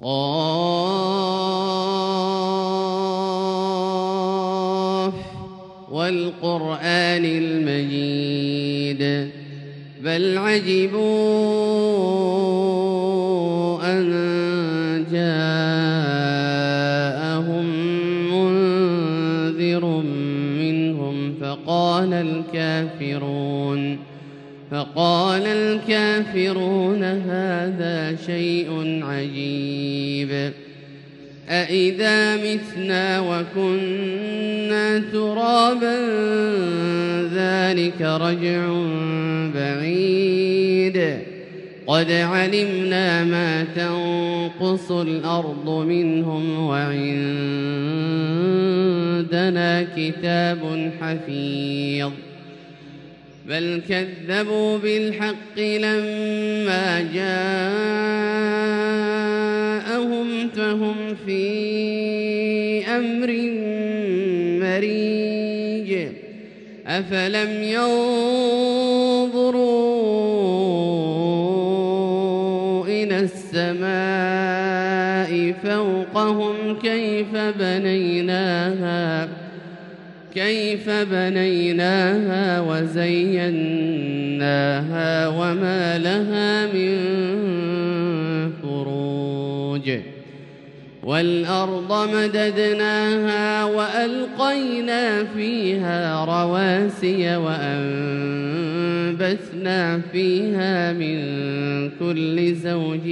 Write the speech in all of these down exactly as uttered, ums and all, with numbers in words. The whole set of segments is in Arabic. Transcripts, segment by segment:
قاف والقرآن المجيد بل عجبوا أن جاءهم منذر منهم فقال الكافرون فقال الكافرون هذا شيء عجيب أإذا متنا وكنا ترابا ذلك رجع بعيد قد علمنا ما تنقص الأرض منهم وعندنا كتاب حفيظ بل كذبوا بالحق لما جاءهم فهم في أمر مريج أفلم ينظروا إلى السماء فوقهم كيف بنيناها كيف بنيناها وزيناها وما لها من فروج والأرض مددناها وألقينا فيها رواسي وأنبتنا فيها من كل زوج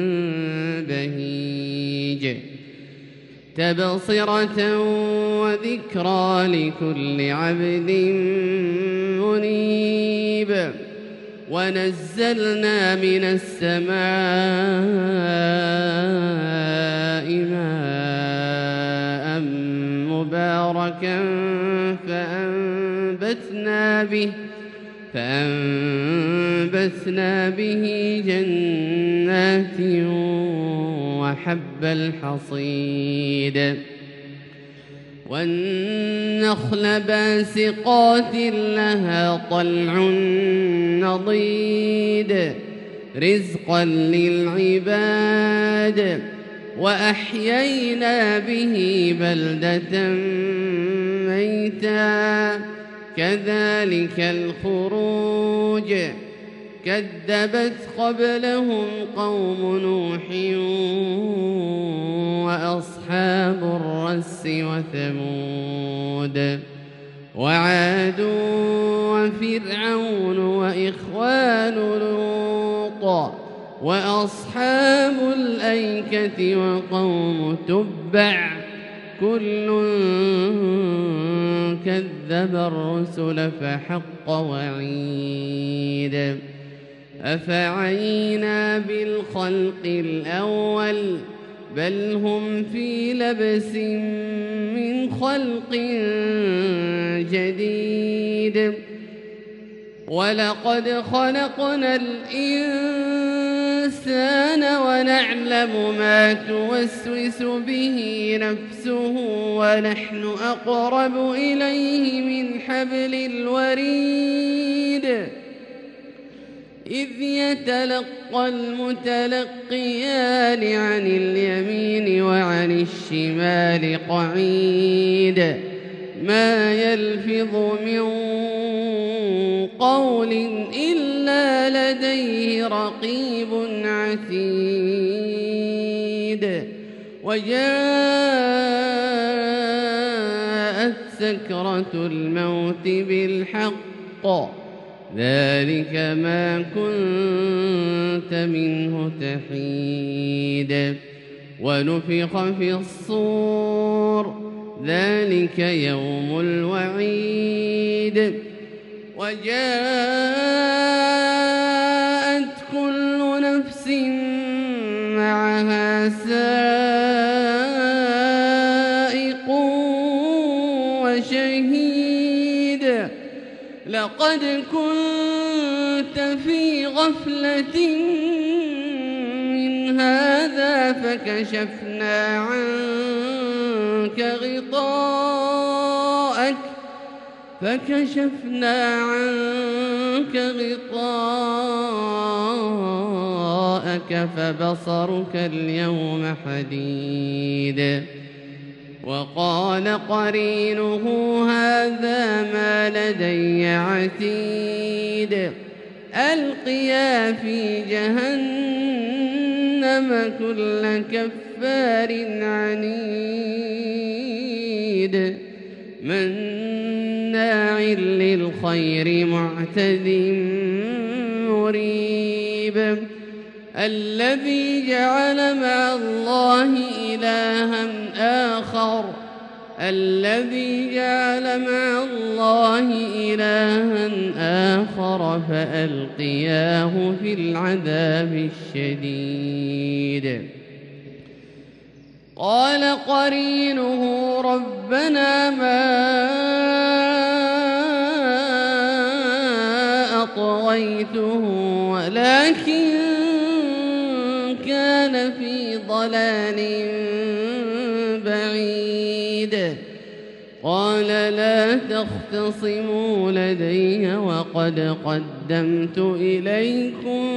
بهيج تبصرة وذكرى لكل عبد منيب ونزلنا من السماء ماء مباركا فأنبتنا به فأنبتنا به جنات وحب الحصيد والنخل باسقات لها طلع نضيد رزقا للعباد وأحيينا به بلدة ميتا كذلك الخروج كذبت قبلهم قوم نوح وأصحاب الرس وثمود وعاد وفرعون وإخوان لوط وأصحاب الأيكة وقوم تبع كل كذب الرسل فحق وعيد أفعينا بالخلق الأول بل هم في لبس من خلق جديد ولقد خلقنا الإنسان ونعلم ما توسوس به نفسه ونحن أقرب إليه من حبل الوريد إذ يتلقى المتلقيان عن اليمين وعن الشمال قعيد ما يلفظ من قول إلا لديه رقيب عتيد وجاءت سكرة الموت بالحق ذلك ما كنت منه تحيد ونفخ في الصور ذلك يوم الوعيد وجاءت كل نفس معها سائق وشهيد لقد كنت في غفلة من هذا فكشفنا عنك غطاءك فكشفنا عنك غطاءك بصرك فبصرك اليوم حديد. وقال قرينه هذا ما لدي عتيد. ألقيا في جهنم كل كفار عنيد مناع للخير معتد مريب. الذي جعل مع الله إلها آخر الذي جعل مع الله إلها آخر فألقياه في العذاب الشديد. قال قرينه ربنا ما أطغيته ولكن كان في ضلال بعيد. قال لا تختصموا لدي وقد قدمت إليكم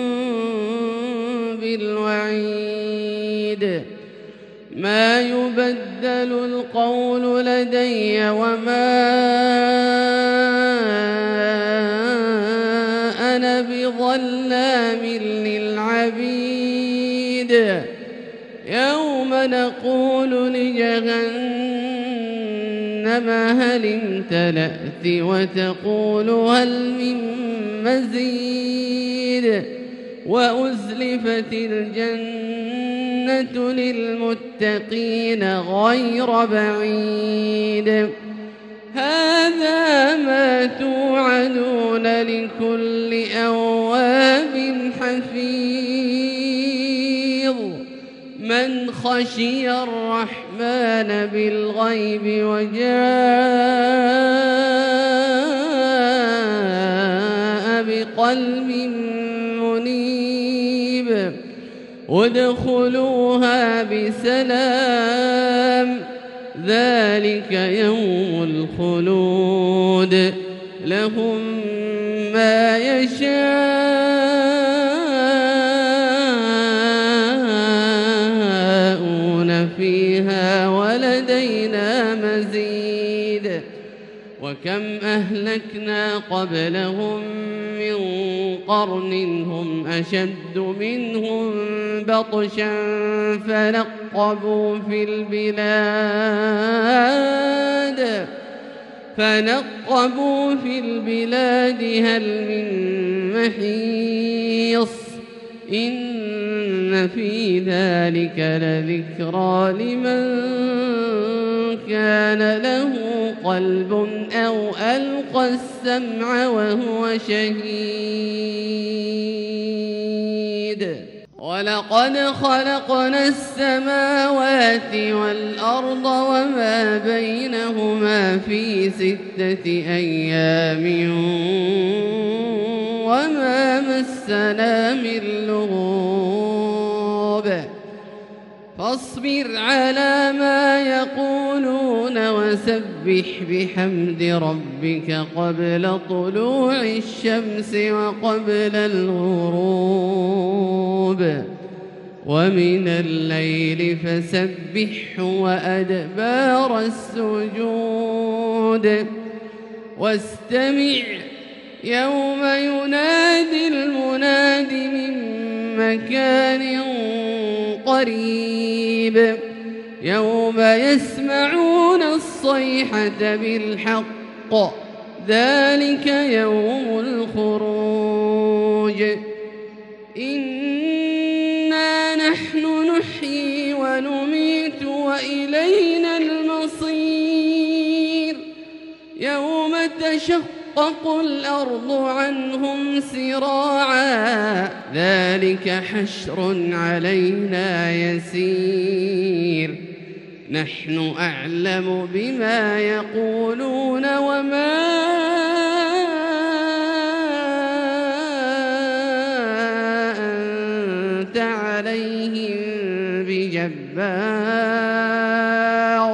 بالوعيد. ما يبدل القول لدي وما أنا بظلام للعبيد. يوم نقول لجهنم هل امتلأت وتقول هل من مزيد. وأزلفت الجنة للمتقين غير بعيد. هذا ما توعدون لكل أواب حفيظ من خشي الرحمن بالغيب وجاء بقلب منيب. ادخلوها بسلام ذلك يوم الخلود لهم ما يشاءون فيها ولدينا مزيد. وكم أهلكنا قبلهم من قرن هم أشد منهم بطشا فنقبوا في البلاد فنقبوا في البلاد هل من محيص. إن في ذلك لذكرى لمن كان له قلب أو ألقى السمع وهو شهيد. ولقد خلقنا السماوات والأرض وما بينهما في ستة أيام وما مسنا من لغوب. فاصبر على ما يقولون وسبح بحمد ربك قبل طلوع الشمس وقبل الغروب ومن الليل فسبحه وأدبار السجود. واستمع يوم ينادي المناد من مكان قريب يوم يسمعون الصيحة بالحق ذلك يوم الخروج. إنا نحن نحيي ونميت وإلينا المصير. يوم تشقق الأرض عنهم سراعا ذلك حشر علينا يسير. نحن أعلم بما يقولون وما أنت عليهم بجبار.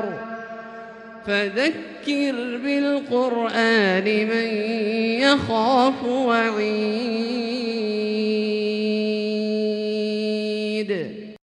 فذكر بالقرآن من يخاف وعيد.